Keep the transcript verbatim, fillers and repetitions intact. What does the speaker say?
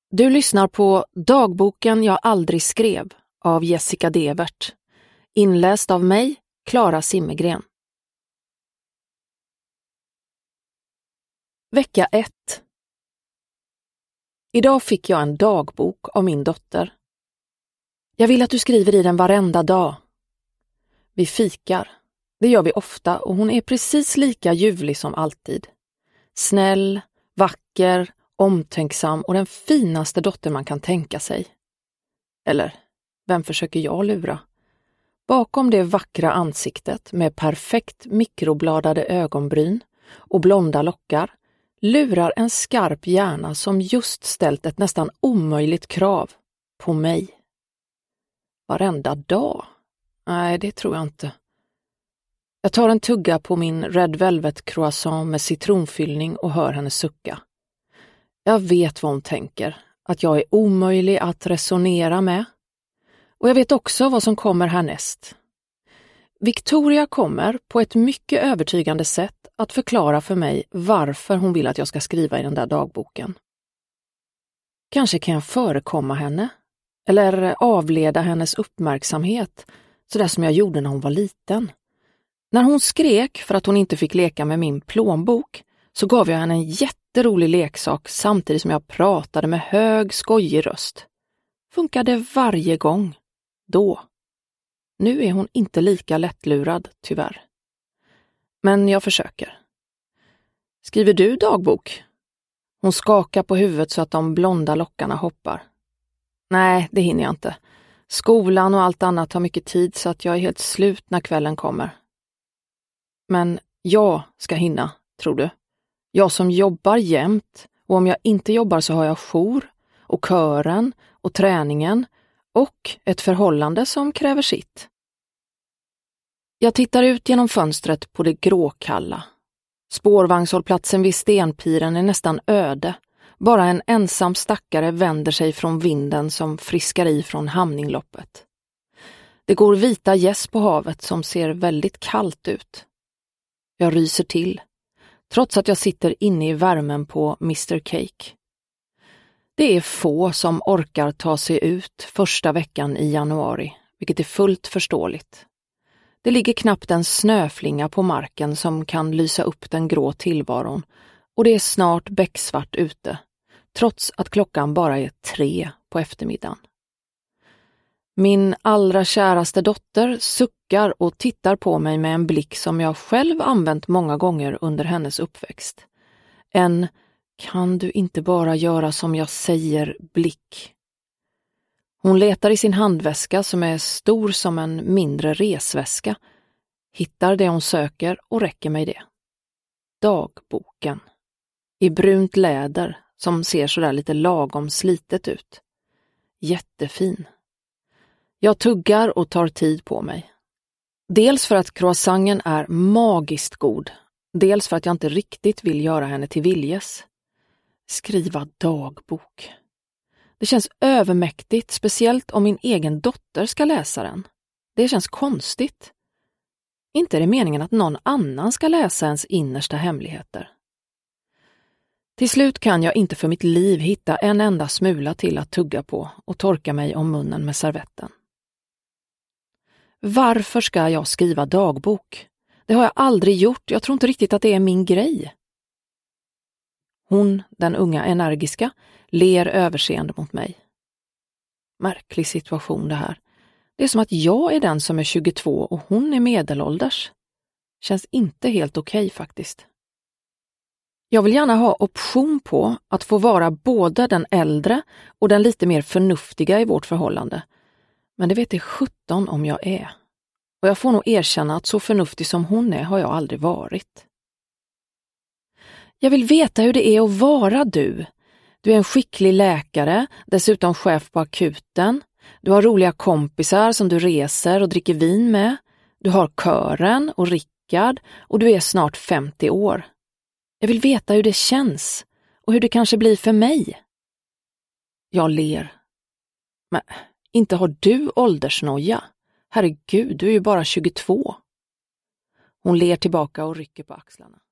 Du lyssnar på Dagboken jag aldrig skrev av Jessica Devert. Inläst av mig, Clara Simmergren. Vecka ett. Idag fick jag en dagbok av min dotter. Jag vill att du skriver i den varenda dag. Vi fikar. Det gör vi ofta och hon är precis lika ljuvlig som alltid. Snäll, vacker, omtänksam och den finaste dotter man kan tänka sig. Eller, vem försöker jag lura? Bakom det vackra ansiktet med perfekt mikrobladade ögonbryn och blonda lockar lurar en skarp hjärna som just ställt ett nästan omöjligt krav på mig. Varenda dag? Nej, det tror jag inte. Jag tar en tugga på min Red Velvet croissant med citronfyllning och hör henne sucka. Jag vet vad hon tänker, att jag är omöjlig att resonera med. Och jag vet också vad som kommer härnäst. Victoria kommer på ett mycket övertygande sätt att förklara för mig varför hon vill att jag ska skriva i den där dagboken. Kanske kan jag förekomma henne, eller avleda hennes uppmärksamhet, sådär som jag gjorde när hon var liten. När hon skrek för att hon inte fick leka med min plånbok så gav jag henne en jätterolig leksak samtidigt som jag pratade med hög, skojig röst. Funkade varje gång. Då. Nu är hon inte lika lättlurad, tyvärr. Men jag försöker. Skriver du dagbok? Hon skakar på huvudet så att de blonda lockarna hoppar. Nej, det hinner jag inte. Skolan och allt annat tar mycket tid så att jag är helt slut när kvällen kommer. Men jag ska hinna, tror du? Jag som jobbar jämt, och om jag inte jobbar så har jag jour och kören och träningen och ett förhållande som kräver sitt. Jag tittar ut genom fönstret på det gråkalla. Spårvagnshållplatsen vid Stenpiren är nästan öde. Bara en ensam stackare vänder sig från vinden som friskar i från hamningloppet. Det går vita gäss på havet som ser väldigt kallt ut. Jag ryser till, trots att jag sitter inne i värmen på mister Cake. Det är få som orkar ta sig ut första veckan i januari, vilket är fullt förståeligt. Det ligger knappt en snöflinga på marken som kan lysa upp den grå tillvaron och det är snart becksvart ute, trots att klockan bara är tre på eftermiddagen. Min allra käraste dotter suckar och tittar på mig med en blick som jag själv använt många gånger under hennes uppväxt. En kan du inte bara göra som jag säger blick. Hon letar i sin handväska som är stor som en mindre resväska, hittar det hon söker och räcker mig det. Dagboken. I brunt läder som ser sådär lite lagom slitet ut. Jättefin. Jag tuggar och tar tid på mig. Dels för att croissanten är magiskt god, dels för att jag inte riktigt vill göra henne till viljes. Skriva dagbok. Det känns övermäktigt, speciellt om min egen dotter ska läsa den. Det känns konstigt. Inte är det meningen att någon annan ska läsa ens innersta hemligheter. Till slut kan jag inte för mitt liv hitta en enda smula till att tugga på och torka mig om munnen med servetten. Varför ska jag skriva dagbok? Det har jag aldrig gjort, jag tror inte riktigt att det är min grej. Hon, den unga energiska, ler överseende mot mig. Märklig situation det här. Det är som att jag är den som är tjugotvå och hon är medelålders. Känns inte helt okej faktiskt. Jag vill gärna ha option på att få vara både den äldre och den lite mer förnuftiga i vårt förhållande. Men det vet det sjutton om jag är. Och jag får nog erkänna att så förnuftig som hon är har jag aldrig varit. Jag vill veta hur det är att vara du. Du är en skicklig läkare, dessutom chef på akuten. Du har roliga kompisar som du reser och dricker vin med. Du har kören och Rickard och du är snart femtio år. Jag vill veta hur det känns och hur det kanske blir för mig. Jag ler. Men inte har du åldersnoja? Herregud, du är ju bara tjugotvå. Hon ler tillbaka och rycker på axlarna.